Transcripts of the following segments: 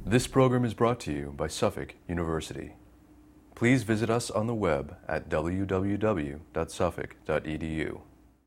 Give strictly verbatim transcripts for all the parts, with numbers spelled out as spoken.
This program is brought to you by Suffolk University. Please visit us on the web at w w w dot suffolk dot e d u.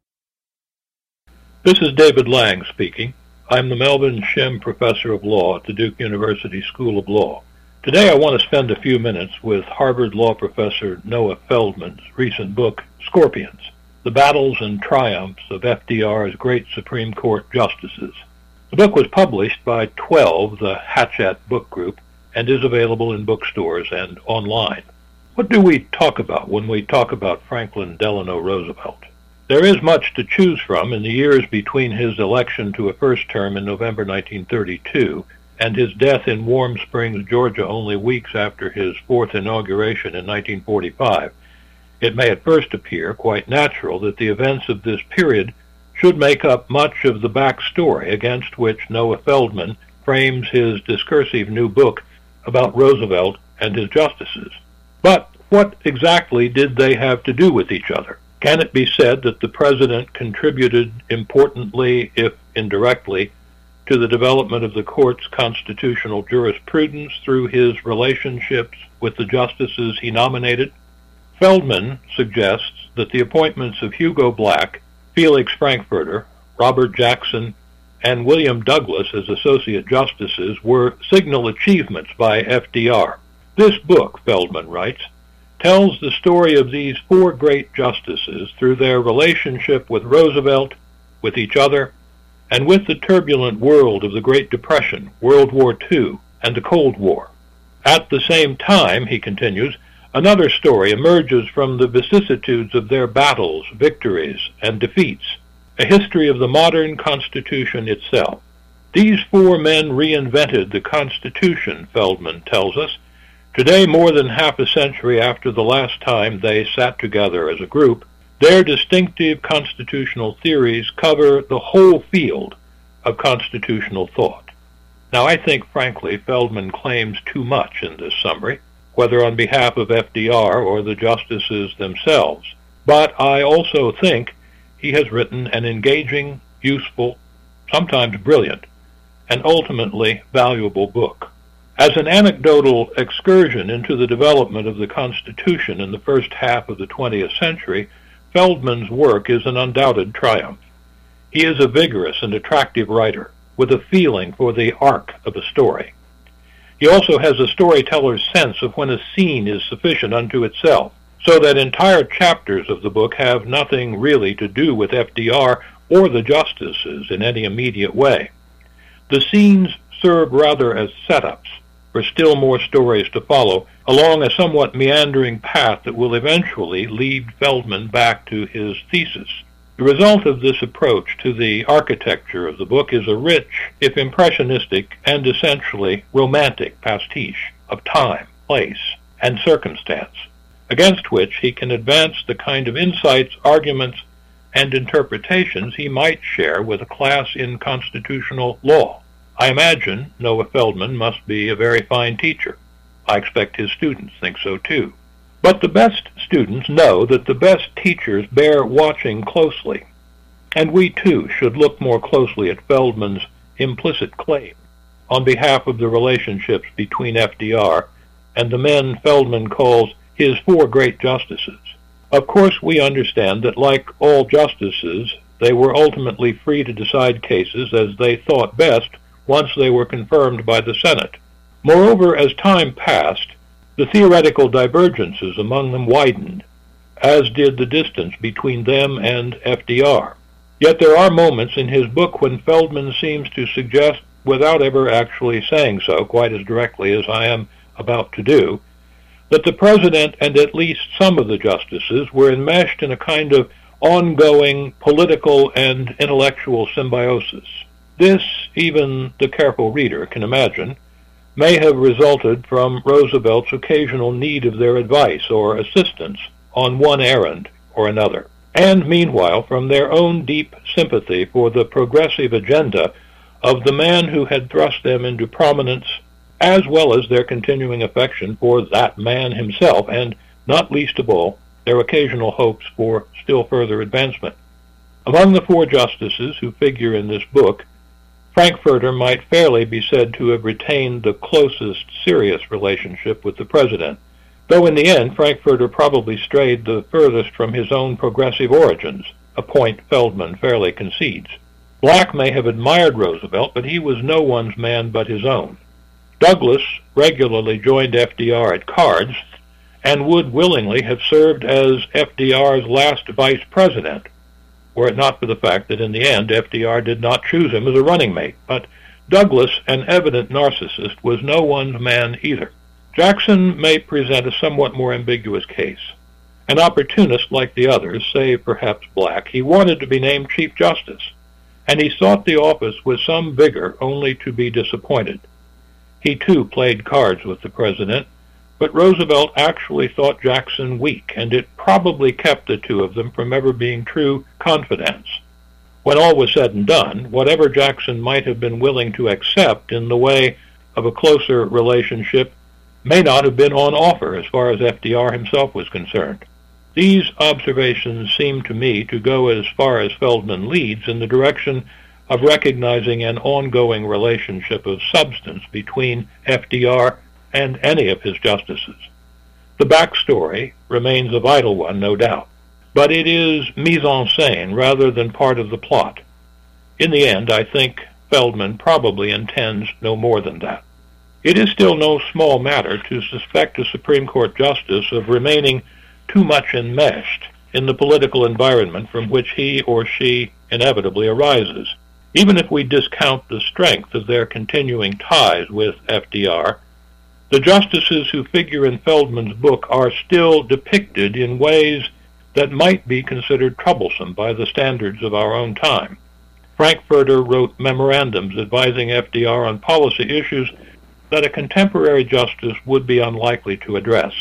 This is David Lang speaking. I'm the Melvin Shim Professor of Law at the Duke University School of Law. Today I want to spend a few minutes with Harvard Law Professor Noah Feldman's recent book, Scorpions, The Battles and Triumphs of F D R's Great Supreme Court Justices. The book was published by twelve, the Hachette Book Group, and is available in bookstores and online. What do we talk about when we talk about Franklin Delano Roosevelt? There is much to choose from in the years between his election to a first term in November nineteen thirty-two and his death in Warm Springs, Georgia, only weeks after his fourth inauguration in nineteen forty-five. It may at first appear quite natural that the events of this period should make up much of the backstory against which Noah Feldman frames his discursive new book about Roosevelt and his justices. But what exactly did they have to do with each other? Can it be said that the president contributed importantly, if indirectly, to the development of the court's constitutional jurisprudence through his relationships with the justices he nominated? Feldman suggests that the appointments of Hugo Black, Felix Frankfurter, Robert Jackson, and William Douglas as associate justices were signal achievements by F D R. This book, Feldman writes, tells the story of these four great justices through their relationship with Roosevelt, with each other, and with the turbulent world of the Great Depression, World War Two, and the Cold War. At the same time, he continues, another story emerges from the vicissitudes of their battles, victories, and defeats, a history of the modern Constitution itself. These four men reinvented the Constitution, Feldman tells us. Today, more than half a century after the last time they sat together as a group, their distinctive constitutional theories cover the whole field of constitutional thought. Now, I think, frankly, Feldman claims too much in this summary, whether on behalf of F D R or the justices themselves. But I also think he has written an engaging, useful, sometimes brilliant, and ultimately valuable book. As an anecdotal excursion into the development of the Constitution in the first half of the twentieth century, Feldman's work is an undoubted triumph. He is a vigorous and attractive writer, with a feeling for the arc of a story. He also has a storyteller's sense of when a scene is sufficient unto itself, so that entire chapters of the book have nothing really to do with F D R or the justices in any immediate way. The scenes serve rather as setups for still more stories to follow along a somewhat meandering path that will eventually lead Feldman back to his thesis. The result of this approach to the architecture of the book is a rich, if impressionistic, and essentially romantic pastiche of time, place, and circumstance, against which he can advance the kind of insights, arguments, and interpretations he might share with a class in constitutional law. I imagine Noah Feldman must be a very fine teacher. I expect his students think so too. But the best students know that the best teachers bear watching closely, and we too should look more closely at Feldman's implicit claim on behalf of the relationships between F D R and the men Feldman calls his four great justices. Of course, we understand that, like all justices, they were ultimately free to decide cases as they thought best once they were confirmed by the Senate. Moreover, as time passed, the theoretical divergences among them widened, as did the distance between them and F D R. Yet there are moments in his book when Feldman seems to suggest, without ever actually saying so quite as directly as I am about to do, that the president and at least some of the justices were enmeshed in a kind of ongoing political and intellectual symbiosis. This, even the careful reader can imagine, may have resulted from Roosevelt's occasional need of their advice or assistance on one errand or another, and meanwhile from their own deep sympathy for the progressive agenda of the man who had thrust them into prominence, as well as their continuing affection for that man himself, and, not least of all, their occasional hopes for still further advancement. Among the four justices who figure in this book, Frankfurter might fairly be said to have retained the closest serious relationship with the president, though in the end Frankfurter probably strayed the furthest from his own progressive origins, a point Feldman fairly concedes. Black may have admired Roosevelt, but he was no one's man but his own. Douglas regularly joined F D R at cards and would willingly have served as F D R's last vice president, were it not for the fact that in the end F D R did not choose him as a running mate. But Douglas, an evident narcissist, was no one's man either. Jackson may present a somewhat more ambiguous case. An opportunist like the others, save perhaps Black, he wanted to be named Chief Justice, and he sought the office with some vigor only to be disappointed. He too played cards with the president, but Roosevelt actually thought Jackson weak, and it probably kept the two of them from ever being true confidants. When all was said and done, whatever Jackson might have been willing to accept in the way of a closer relationship may not have been on offer as far as F D R himself was concerned. These observations seem to me to go as far as Feldman leads in the direction of recognizing an ongoing relationship of substance between F D R and any of his justices. The backstory remains a vital one, no doubt, but it is mise en scène rather than part of the plot. In the end, I think Feldman probably intends no more than that. It is still no small matter to suspect a Supreme Court justice of remaining too much enmeshed in the political environment from which he or she inevitably arises. Even if we discount the strength of their continuing ties with F D R, the justices who figure in Feldman's book are still depicted in ways that might be considered troublesome by the standards of our own time. Frankfurter wrote memorandums advising F D R on policy issues that a contemporary justice would be unlikely to address.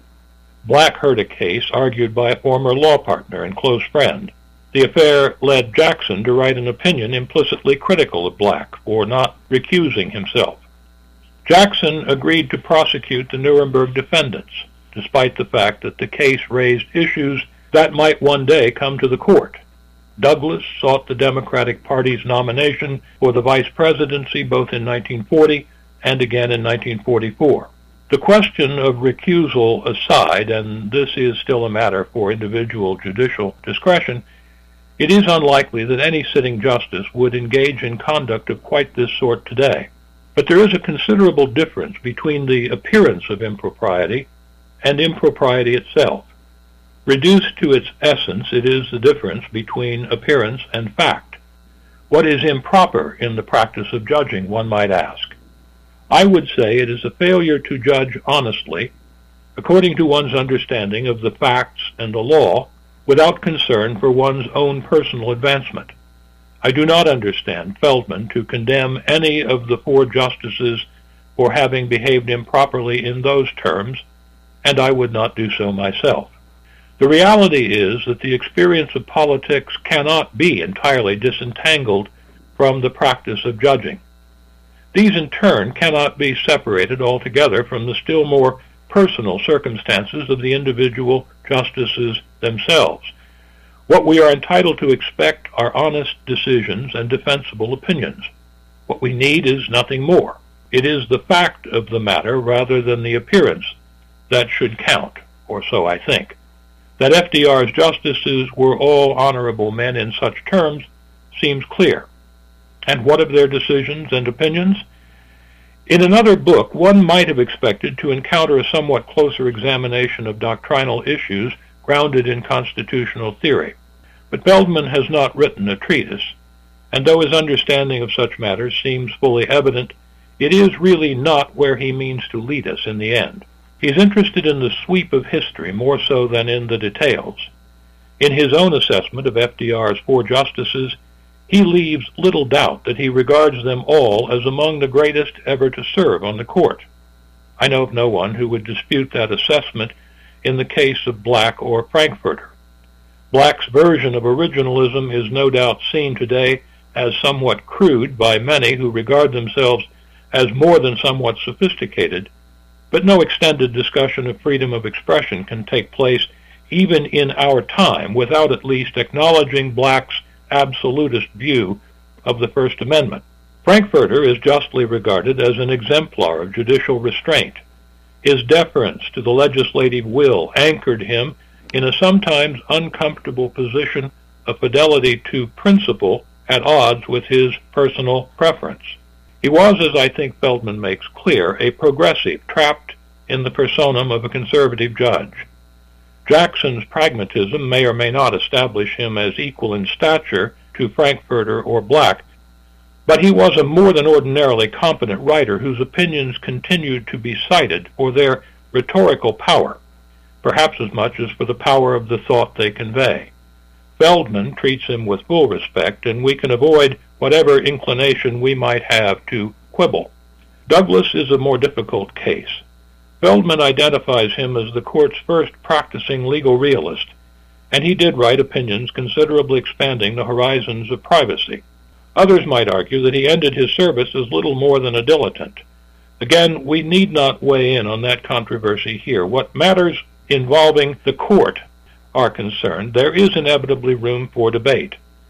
Black heard a case argued by a former law partner and close friend. The affair led Jackson to write an opinion implicitly critical of Black for not recusing himself. Jackson agreed to prosecute the Nuremberg defendants, despite the fact that the case raised issues that might one day come to the court. Douglas sought the Democratic Party's nomination for the vice presidency both in nineteen forty and again in nineteen forty-four. The question of recusal aside, and this is still a matter for individual judicial discretion, it is unlikely that any sitting justice would engage in conduct of quite this sort today. But there is a considerable difference between the appearance of impropriety and impropriety itself. Reduced to its essence, it is the difference between appearance and fact. What is improper in the practice of judging, one might ask? I would say it is a failure to judge honestly, according to one's understanding of the facts and the law, without concern for one's own personal advancement. I do not understand Feldman to condemn any of the four justices for having behaved improperly in those terms, and I would not do so myself. The reality is that the experience of politics cannot be entirely disentangled from the practice of judging. These in turn cannot be separated altogether from the still more personal circumstances of the individual justices themselves. What we are entitled to expect are honest decisions and defensible opinions. What we need is nothing more. It is the fact of the matter rather than the appearance that should count, or so I think. That F D R's justices were all honorable men in such terms seems clear. And what of their decisions and opinions? In another book, one might have expected to encounter a somewhat closer examination of doctrinal issues grounded in constitutional theory. But Feldman has not written a treatise, and though his understanding of such matters seems fully evident, it is really not where he means to lead us in the end. He is interested in the sweep of history more so than in the details. In his own assessment of F D R's four justices, he leaves little doubt that he regards them all as among the greatest ever to serve on the court. I know of no one who would dispute that assessment in the case of Black or Frankfurter. Black's version of originalism is no doubt seen today as somewhat crude by many who regard themselves as more than somewhat sophisticated, but no extended discussion of freedom of expression can take place even in our time without at least acknowledging Black's absolutist view of the First Amendment. Frankfurter is justly regarded as an exemplar of judicial restraint. His deference to the legislative will anchored him in a sometimes uncomfortable position of fidelity to principle at odds with his personal preference. He was, as I think Feldman makes clear, a progressive trapped in the personam of a conservative judge. Jackson's pragmatism may or may not establish him as equal in stature to Frankfurter or Black, but he was a more than ordinarily competent writer whose opinions continued to be cited for their rhetorical power, perhaps as much as for the power of the thought they convey. Feldman treats him with full respect, and we can avoid whatever inclination we might have to quibble. Douglas is a more difficult case. Feldman identifies him as the court's first practicing legal realist, and he did write opinions considerably expanding the horizons of privacy. Others might argue that he ended his service as little more than a dilettante. Again, we need not weigh in on that controversy here. What matters involving the court are concerned, there is inevitably room for debate.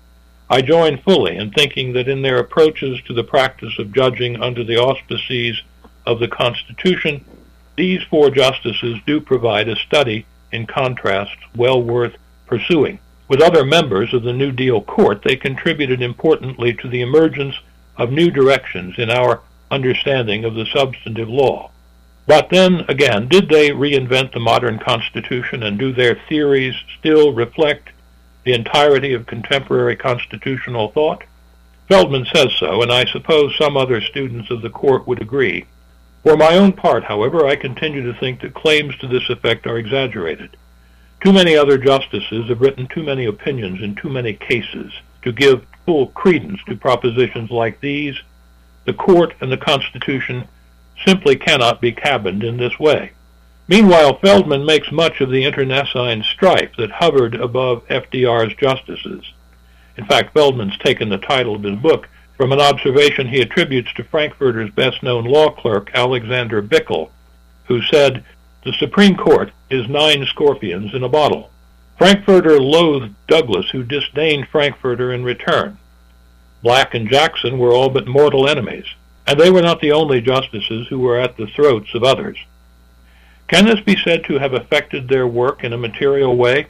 I join fully in thinking that in their approaches to the practice of judging under the auspices of the Constitution, these four justices do provide a study in contrasts well worth pursuing. With other members of the New Deal Court, they contributed importantly to the emergence of new directions in our understanding of the substantive law. But then, again, did they reinvent the modern Constitution, and do their theories still reflect the entirety of contemporary constitutional thought? Feldman says so, and I suppose some other students of the court would agree. For my own part, however, I continue to think that claims to this effect are exaggerated. Too many other justices have written too many opinions in too many cases to give full credence to propositions like these. The court and the Constitution simply cannot be cabined in this way. Meanwhile, Feldman makes much of the internecine strife that hovered above F D R's justices. In fact, Feldman's taken the title of his book from an observation he attributes to Frankfurter's best-known law clerk, Alexander Bickel, who said, "The Supreme Court is nine scorpions in a bottle." Frankfurter loathed Douglas, who disdained Frankfurter in return. Black and Jackson were all but mortal enemies, and they were not the only justices who were at the throats of others. Can this be said to have affected their work in a material way?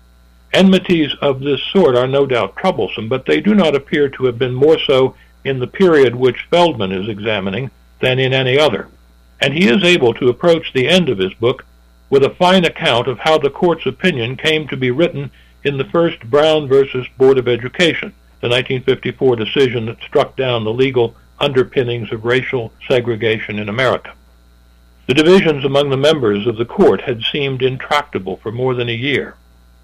Enmities of this sort are no doubt troublesome, but they do not appear to have been more so in the period which Feldman is examining than in any other, and he is able to approach the end of his book with a fine account of how the court's opinion came to be written in the first Brown versus Board of Education, the nineteen fifty-four decision that struck down the legal underpinnings of racial segregation in America. The divisions among the members of the court had seemed intractable for more than a year,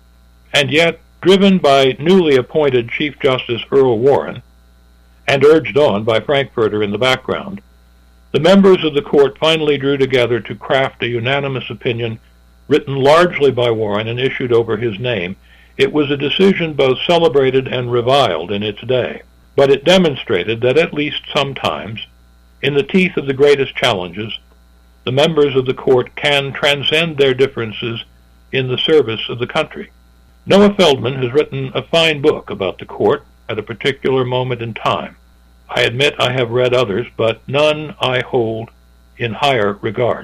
and yet, driven by newly appointed Chief Justice Earl Warren, and urged on by Frankfurter in the background, the members of the court finally drew together to craft a unanimous opinion written largely by Warren and issued over his name. It was a decision both celebrated and reviled in its day, but it demonstrated that at least sometimes, in the teeth of the greatest challenges, the members of the court can transcend their differences in the service of the country. Noah Feldman has written a fine book about the court at a particular moment in time. I admit I have read others, but none I hold in higher regard.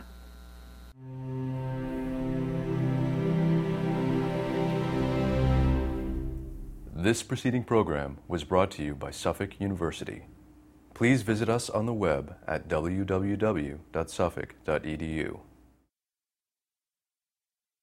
This preceding program was brought to you by Suffolk University. Please visit us on the web at w w w dot suffolk dot e d u.